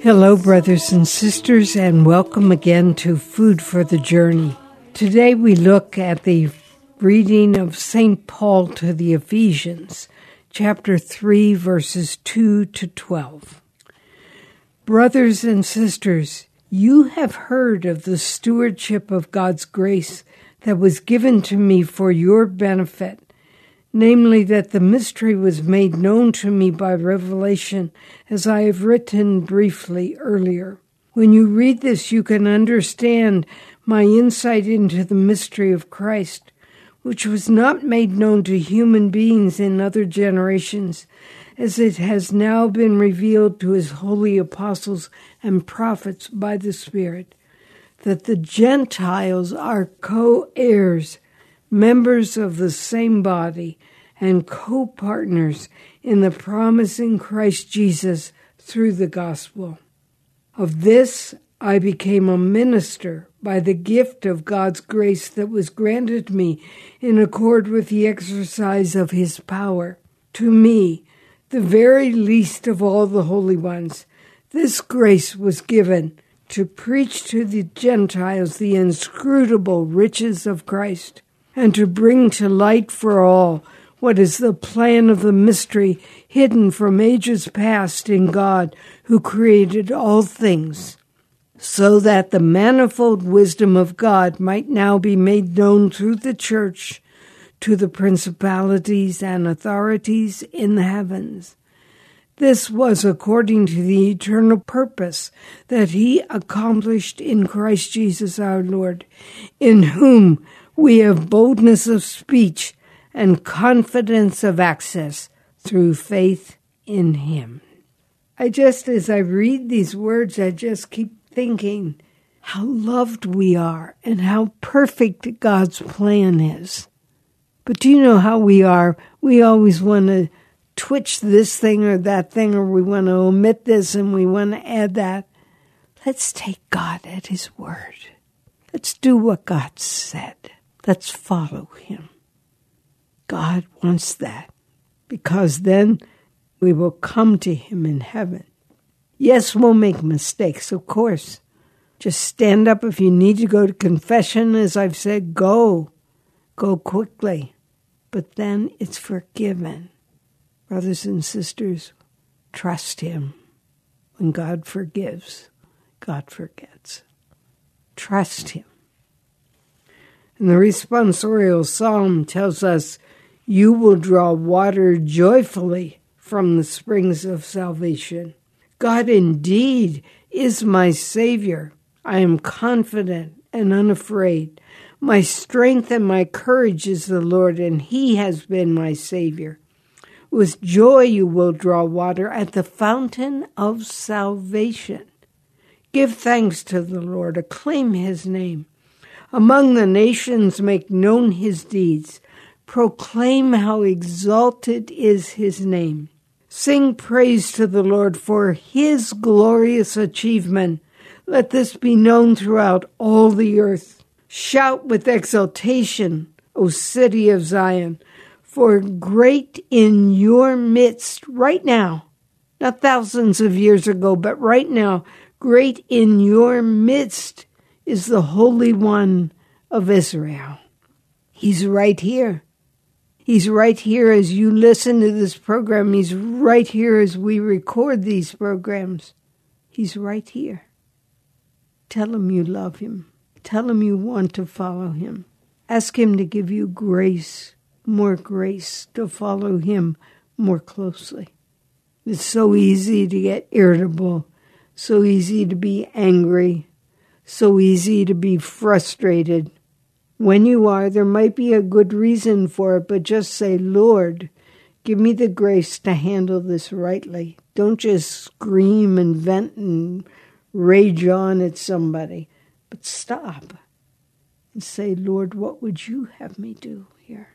Hello, brothers and sisters, and welcome again to Food for the Journey. Today we look at the reading of St. Paul to the Ephesians, chapter 3, verses 2 to 12. Brothers and sisters, you have heard of the stewardship of God's grace that was given to me for your benefit, namely that the mystery was made known to me by revelation, as I have written briefly earlier. When you read this, you can understand my insight into the mystery of Christ, which was not made known to human beings in other generations, as it has now been revealed to his holy apostles and prophets by the Spirit, that the Gentiles are co-heirs, members of the same body, and co-partners in the promise in Christ Jesus through the gospel. Of this I became a minister by the gift of God's grace that was granted me in accord with the exercise of his power. To me, the very least of all the holy ones, this grace was given to preach to the Gentiles the inscrutable riches of Christ, and to bring to light for all what is the plan of the mystery hidden from ages past in God, who created all things, so that the manifold wisdom of God might now be made known through the church to the principalities and authorities in the heavens. This was according to the eternal purpose that he accomplished in Christ Jesus our Lord, in whom we have boldness of speech and confidence of access through faith in him. As I read these words, I just keep thinking how loved we are and how perfect God's plan is. But do you know how we are? We always want to twitch this thing or that thing, or we want to omit this and we want to add that. Let's take God at his word. Let's do what God said. Let's follow him. God wants that, because then we will come to him in heaven. Yes, we'll make mistakes, of course. Just stand up if you need to go to confession. As I've said, go quickly. But then it's forgiven. Brothers and sisters, trust him. When God forgives, God forgets. Trust him. And the responsorial psalm tells us, you will draw water joyfully from the springs of salvation. God indeed is my Savior. I am confident and unafraid. My strength and my courage is the Lord, and he has been my Savior. With joy you will draw water at the fountain of salvation. Give thanks to the Lord, acclaim his name. Among the nations make known his deeds. Proclaim how exalted is his name. Sing praise to the Lord for his glorious achievement. Let this be known throughout all the earth. Shout with exultation, O city of Zion, for great in your midst right now, not thousands of years ago, but right now, great in your midst is the Holy One of Israel. He's right here. He's right here as you listen to this program. He's right here as we record these programs. He's right here. Tell him you love him. Tell him you want to follow him. Ask him to give you grace, more grace to follow him more closely. It's so easy to get irritable, so easy to be angry, so easy to be frustrated. When you are, there might be a good reason for it, but just say, Lord, give me the grace to handle this rightly. Don't just scream and vent and rage on at somebody, but stop and say, Lord, what would you have me do here?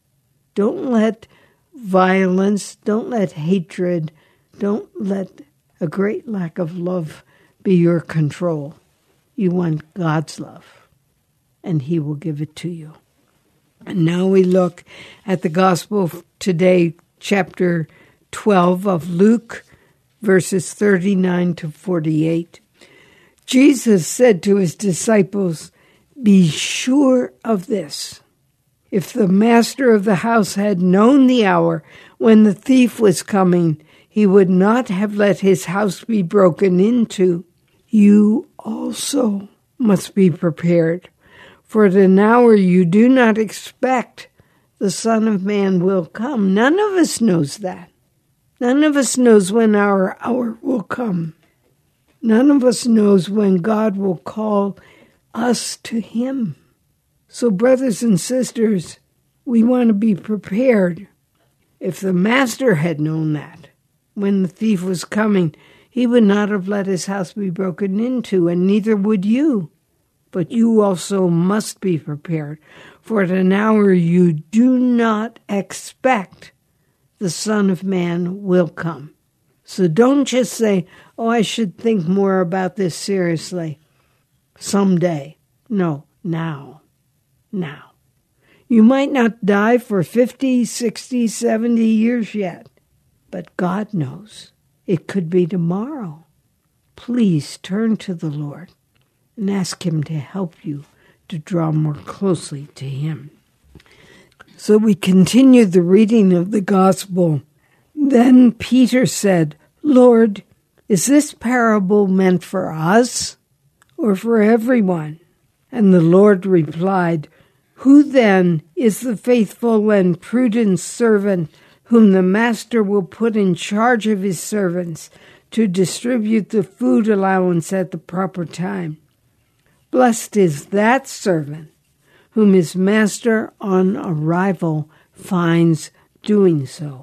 Don't let violence, don't let hatred, don't let a great lack of love be your control. You want God's love, and he will give it to you. And now we look at the Gospel of today, chapter 12 of Luke, verses 39 to 48. Jesus said to his disciples, "Be sure of this. If the master of the house had known the hour when the thief was coming, he would not have let his house be broken into. You also must be prepared, for at an hour you do not expect the Son of Man will come." None of us knows that. None of us knows when our hour will come. None of us knows when God will call us to him. So, brothers and sisters, we want to be prepared. If the master had known that when the thief was coming, he would not have let his house be broken into, and neither would you. But you also must be prepared, for at an hour you do not expect the Son of Man will come. So don't just say, "Oh, I should think more about this seriously someday." No, now. Now. You might not die for 50, 60, 70 years yet, but God knows. It could be tomorrow. Please turn to the Lord and ask him to help you to draw more closely to him. So we continue the reading of the gospel. Then Peter said, "Lord, is this parable meant for us or for everyone?" And the Lord replied, "Who then is the faithful and prudent servant whom the master will put in charge of his servants to distribute the food allowance at the proper time? Blessed is that servant whom his master on arrival finds doing so.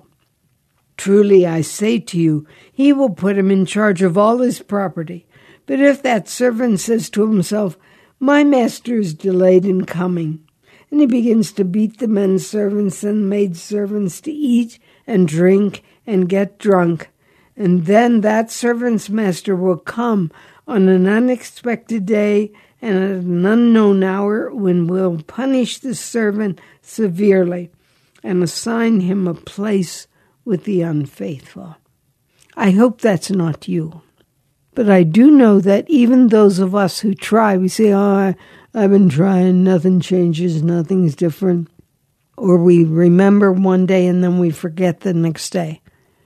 Truly I say to you, he will put him in charge of all his property. But if that servant says to himself, 'My master is delayed in coming,' and he begins to beat the men servants and maid servants to eat and drink and get drunk, and then that servant's master will come on an unexpected day and at an unknown hour, when will punish the servant severely and assign him a place with the unfaithful." I hope that's not you. But I do know that even those of us who try, we say, "Oh, I've been trying, nothing changes, nothing's different." Or we remember one day and then we forget the next day.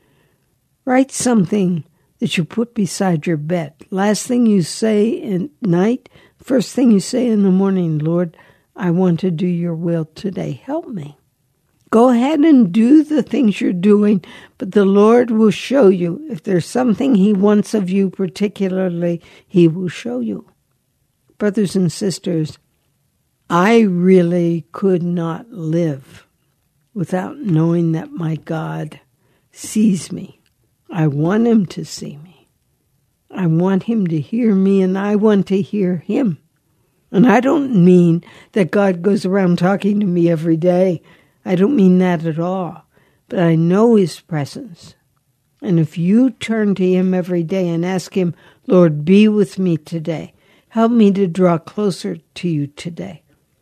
Write something that you put beside your bed. Last thing you say at night, first thing you say in the morning, "Lord, I want to do your will today. Help me." Go ahead and do the things you're doing, but the Lord will show you. If there's something he wants of you particularly, he will show you. Brothers and sisters, I really could not live without knowing that my God sees me. I want him to see me. I want him to hear me, and I want to hear him. And I don't mean that God goes around talking to me every day. I don't mean that at all. But I know his presence. And if you turn to him every day and ask him, "Lord, be with me today. Help me to draw closer to you today,"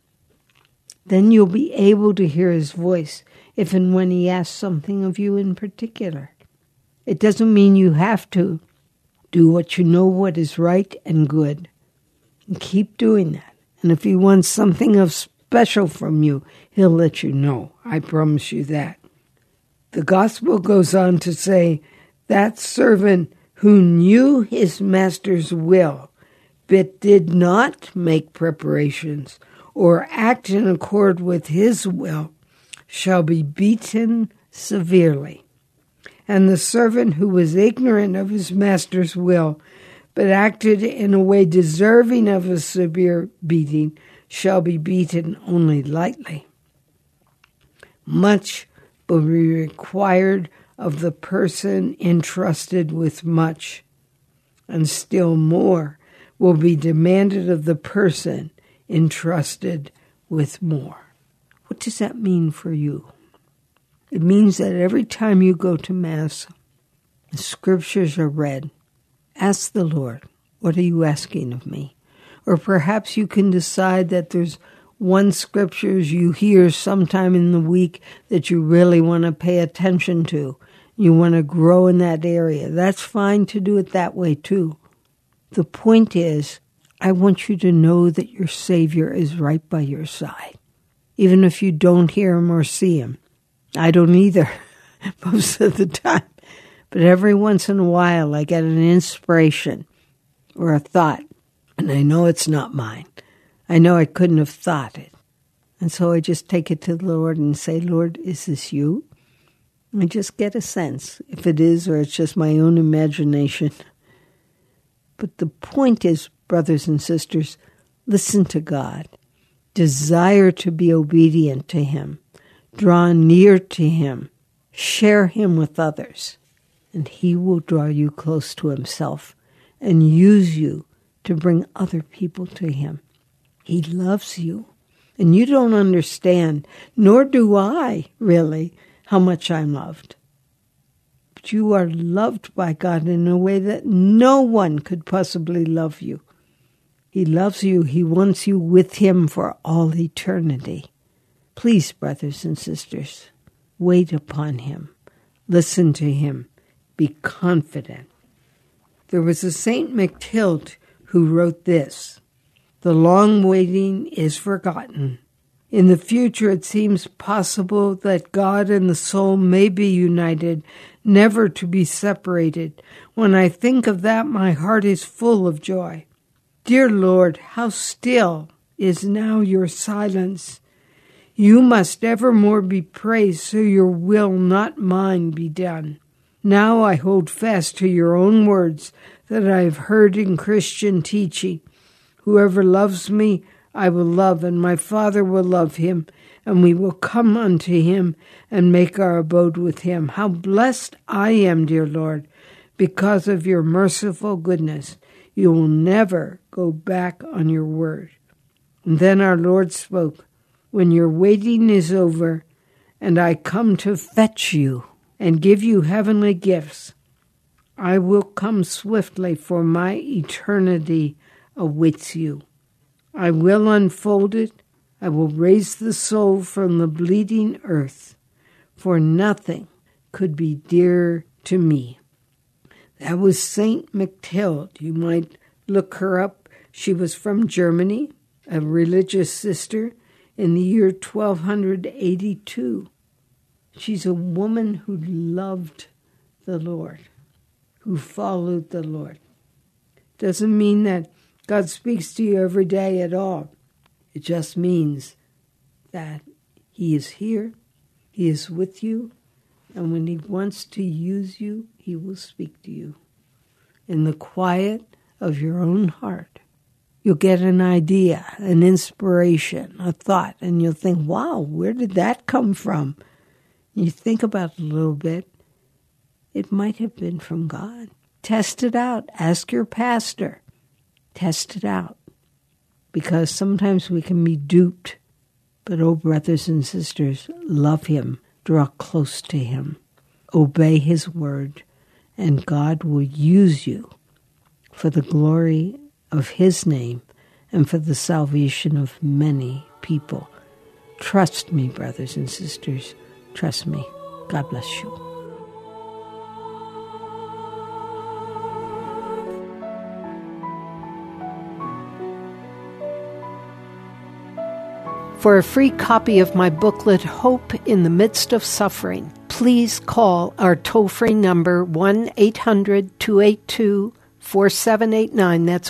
then you'll be able to hear his voice if and when he asks something of you in particular. It doesn't mean you have to. Do what you know what is right and good. And keep doing that. And if he wants something of special from you, he'll let you know. I promise you that. The gospel goes on to say, that servant who knew his master's will, but did not make preparations or act in accord with his will, shall be beaten severely. And the servant who was ignorant of his master's will, but acted in a way deserving of a severe beating, shall be beaten only lightly. Much will be required of the person entrusted with much, and still more will be demanded of the person entrusted with more. What does that mean for you? It means that every time you go to Mass, the scriptures are read. Ask the Lord, "What are you asking of me?" Or perhaps you can decide that there's one scriptures you hear sometime in the week that you really want to pay attention to. You want to grow in that area. That's fine to do it that way too. The point is, I want you to know that your Savior is right by your side, even if you don't hear him or see him. I don't either most of the time. But every once in a while, I get an inspiration or a thought, and I know it's not mine. I know I couldn't have thought it. And so I just take it to the Lord and say, Lord, is this you? I just get a sense if it is or it's just my own imagination. But the point is, brothers and sisters, listen to God. Desire to be obedient to him. Draw near to him. Share him with others. And he will draw you close to himself and use you to bring other people to him. He loves you. And you don't understand, nor do I, really, how much I'm loved. But you are loved by God in a way that no one could possibly love you. He loves you. He wants you with him for all eternity. Please, brothers and sisters, wait upon him. Listen to him. Be confident. There was a Saint Machteld who wrote this: "The long waiting is forgotten. In the future, it seems possible that God and the soul may be united, never to be separated. When I think of that, my heart is full of joy. Dear Lord, how still is now your silence. You must evermore be praised, so your will, not mine, be done. Now I hold fast to your own words that I have heard in Christian teaching. Whoever loves me, I will love, and my Father will love him, and we will come unto him and make our abode with him. How blessed I am, dear Lord, because of your merciful goodness. You will never go back on your word." And then our Lord spoke, "When your waiting is over, and I come to fetch you and give you heavenly gifts, I will come swiftly, for my eternity awaits you. I will unfold it. I will raise the soul from the bleeding earth, for nothing could be dearer to me." That was Saint Machteld. You might look her up. She was from Germany, a religious sister, in the year 1282. She's a woman who loved the Lord, who followed the Lord. Doesn't mean that God speaks to you every day at all. It just means that he is here, he is with you, and when he wants to use you, he will speak to you. In the quiet of your own heart, you'll get an idea, an inspiration, a thought, and you'll think, wow, where did that come from? You think about it a little bit. It might have been from God. Test it out. Ask your pastor. Test it out. Because sometimes we can be duped. But, oh, brothers and sisters, love him. Draw close to him. Obey his word. And God will use you for the glory of his name and for the salvation of many people. Trust me, brothers and sisters. Trust me. God bless you. For a free copy of my booklet, Hope in the Midst of Suffering, please call our toll-free number 1-800-282-4789. That's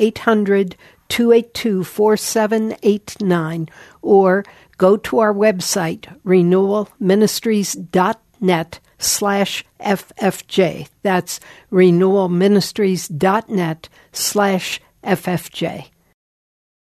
1-800-282-4789. Or go to our website, renewalministries.net/FFJ. That's renewalministries.net/FFJ.